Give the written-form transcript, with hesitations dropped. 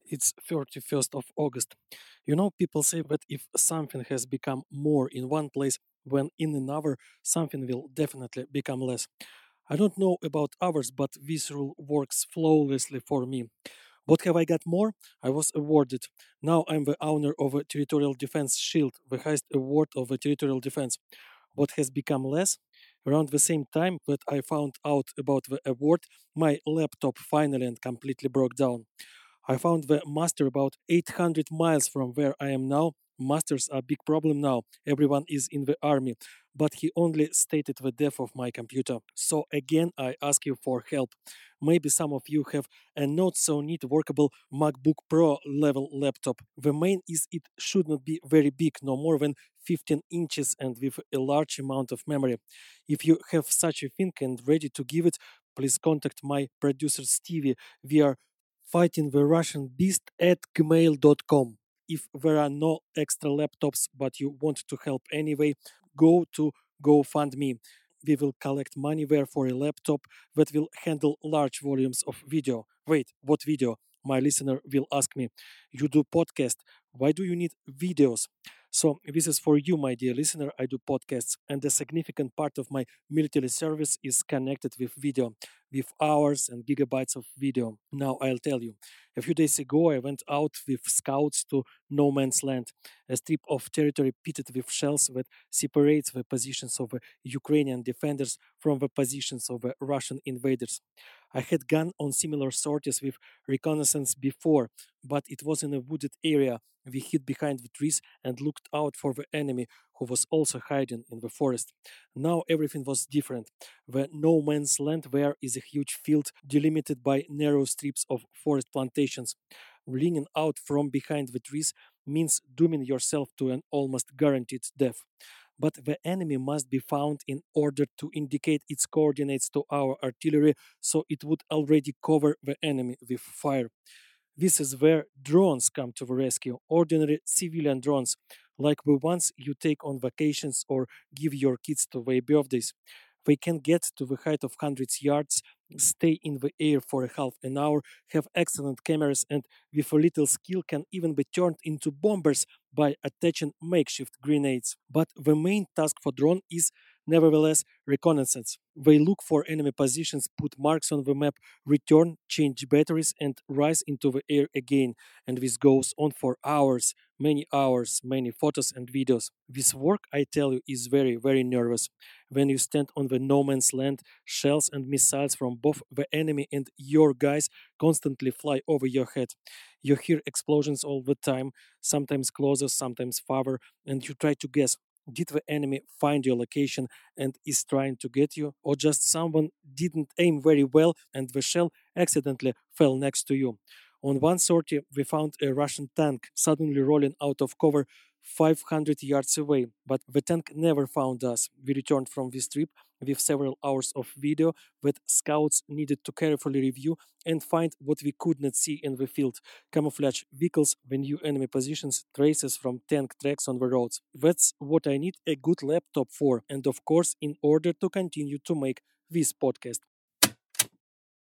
It's 31st of August. You know, people say that if something has become more in one place, when in another, something will definitely become less. I don't know about others, but this rule works flawlessly for me. What have I got more? I was awarded. Now I'm the owner of a Territorial Defense Shield, the highest award of a territorial defense. What has become less? Around the same time that I found out about the award, my laptop finally and completely broke down. I found the master about 800 miles from where I am now. Masters are a big problem now. Everyone is in the army. But he only stated the death of my computer. So again, I ask you for help. Maybe some of you have a not so neat workable MacBook Pro level laptop. The main is it should not be very big, no more than 15 inches and with a large amount of memory. If you have such a thing and ready to give it, please contact my producer Stevie via fighting the Russian beast at gmail.com. If there are no extra laptops but you want to help anyway, go to GoFundMe. We will collect money there for a laptop that will handle large volumes of video. Wait, what video? My listener will ask me. You do podcast. Why do you need videos? So, this is for you, my dear listener. I do podcasts, and a significant part of my military service is connected with video, with hours and gigabytes of video. Now, I'll tell you. A few days ago, I went out with scouts to No Man's Land, a strip of territory pitted with shells that separates the positions of the Ukrainian defenders from the positions of the Russian invaders. I had gone on similar sorties with reconnaissance before, but it was in a wooded area. We hid behind the trees and looked out for the enemy, who was also hiding in the forest. Now everything was different. The no man's land there is a huge field delimited by narrow strips of forest plantations. Leaning out from behind the trees means dooming yourself to an almost guaranteed death. But the enemy must be found in order to indicate its coordinates to our artillery so it would already cover the enemy with fire. This is where drones come to the rescue, ordinary civilian drones, like the ones you take on vacations or give your kids to their birthdays. They can get to the height of hundreds yards, stay in the air for a half an hour, have excellent cameras, and with a little skill can even be turned into bombers by attaching makeshift grenades. But the main task for drone is nevertheless reconnaissance. They look for enemy positions, put marks on the map, return, change batteries, and rise into the air again. And this goes on for hours, many photos and videos. This work, I tell you, is very, very nervous. When you stand on the no man's land, shells and missiles from both the enemy and your guys constantly fly over your head. You hear explosions all the time, sometimes closer, sometimes farther, and you try to guess, did the enemy find your location and is trying to get you, or just someone didn't aim very well and the shell accidentally fell next to you? On one sortie, we found a Russian tank suddenly rolling out of cover 500 yards away, but the tank never found us. We returned from this trip with several hours of video that scouts needed to carefully review and find what we could not see in the field: camouflage vehicles, the new enemy positions, traces from tank tracks on the roads. That's what I need a good laptop for, and of course, in order to continue to make this podcast.